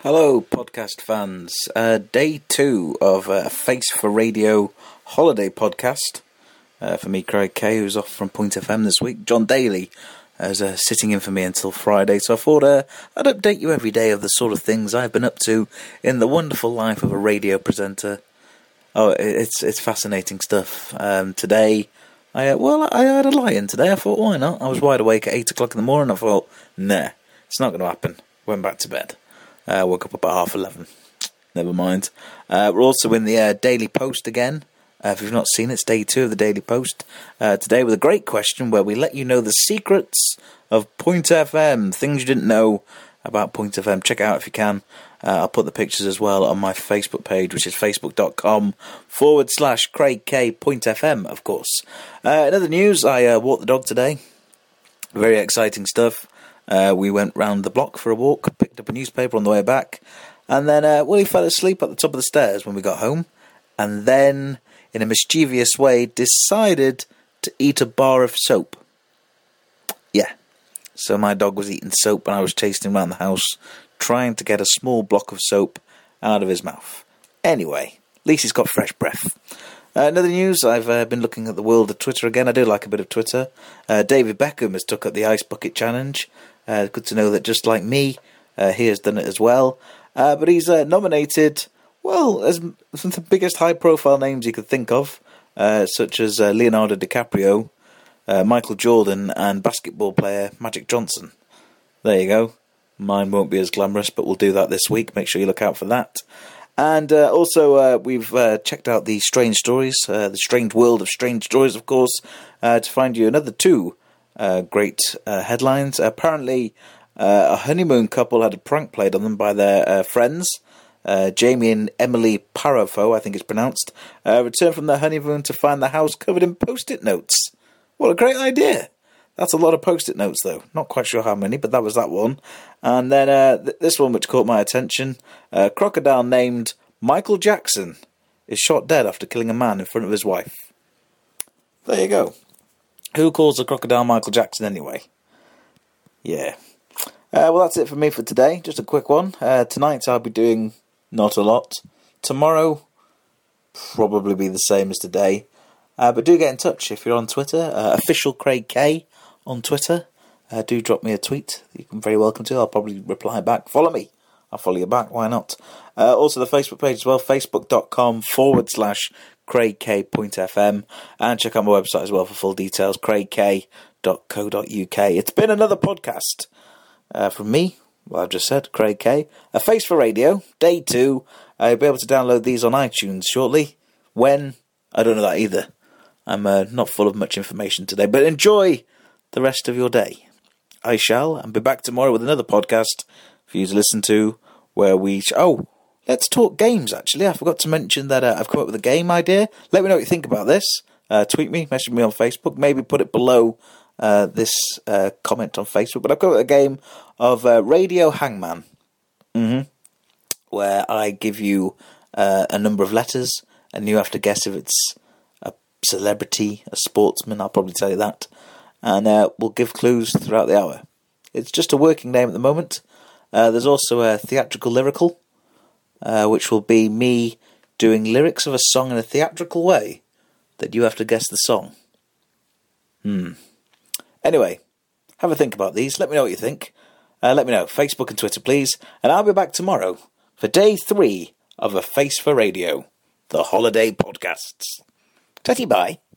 Hello, podcast fans. Day 2 of Face for Radio holiday podcast. For me, Craig Kay, who's off from Point FM this week. John Daly is sitting in for me until Friday. So I thought I'd update you every day of the sort of things I've been up to in the wonderful life of a radio presenter. Oh, it's fascinating stuff. Today, I had a lie-in today. I thought, why not? I was wide awake at 8 o'clock in the morning. I thought, nah, it's not going to happen. Went back to bed. Woke up about 11:30. Never mind. We're also in the Daily Post again. If you've not seen it, it's day 2 of the Daily Post. Today with a great question where we let you know the secrets of Point FM. Things you didn't know about Point FM. Check it out if you can. I'll put the pictures as well on my Facebook page, which is facebook.com/Craig K Point FM, of course. In other news, I walked the dog today. Very exciting stuff. We went round the block for a walk, picked up a newspaper on the way back, and then he fell asleep at the top of the stairs when we got home, and then, in a mischievous way, decided to eat a bar of soap. Yeah, so my dog was eating soap and I was chasing him around the house, trying to get a small block of soap out of his mouth. Anyway, at least he's got fresh breath. In other news, I've been looking at the world of Twitter again. I do like a bit of Twitter. David Beckham has took up the Ice Bucket Challenge. Good to know that just like me, he has done it as well. But he's nominated, as some of the biggest high-profile names you could think of, such as Leonardo DiCaprio, Michael Jordan, and basketball player Magic Johnson. There you go. Mine won't be as glamorous, but we'll do that this week. Make sure you look out for that. And also, we've checked out the Strange Stories, the Strange World of Strange Stories, of course, to find you another 2 great headlines. Apparently, a honeymoon couple had a prank played on them by their friends. Jamie and Emily Parafo, I think it's pronounced, returned from their honeymoon to find the house covered in Post-it notes. What a great idea! That's a lot of Post-it notes, though. Not quite sure how many, but that was that one. And then this one, which caught my attention. A crocodile named Michael Jackson is shot dead after killing a man in front of his wife. There you go. Who calls the crocodile Michael Jackson anyway? Yeah. Well, that's it for me for today. Just a quick one. Tonight I'll be doing not a lot. Tomorrow, probably be the same as today. But do get in touch if you're on Twitter. Official Craig K on Twitter. Do drop me a tweet. You're very welcome to. I'll probably reply back. Follow me. I'll follow you back. Why not? Also the Facebook page as well. Facebook.com/Craig K Point FM. And check out my website as well for full details. CraigK.co.uk. It's been another podcast from me. Well, I've just said Craig K. A Face for Radio. Day 2. You'll be able to download these on iTunes shortly. When? I don't know that either. I'm not full of much information today, but enjoy the rest of your day. I shall, and be back tomorrow with another podcast for you to listen to, where we... let's talk games, actually. I forgot to mention that I've come up with a game idea. Let me know what you think about this. Tweet me, message me on Facebook, maybe put it below this comment on Facebook. But I've come up with a game of Radio Hangman, where I give you a number of letters, and you have to guess if it's a celebrity, a sportsman. I'll probably tell you that. And we'll give clues throughout the hour. It's just a working name at the moment. There's also a theatrical lyrical, which will be me doing lyrics of a song in a theatrical way that you have to guess the song. Anyway, have a think about these. Let me know what you think. Let me know. Facebook and Twitter, please. And I'll be back tomorrow for day 3 of A Face for Radio, the holiday podcasts. Tatty bye.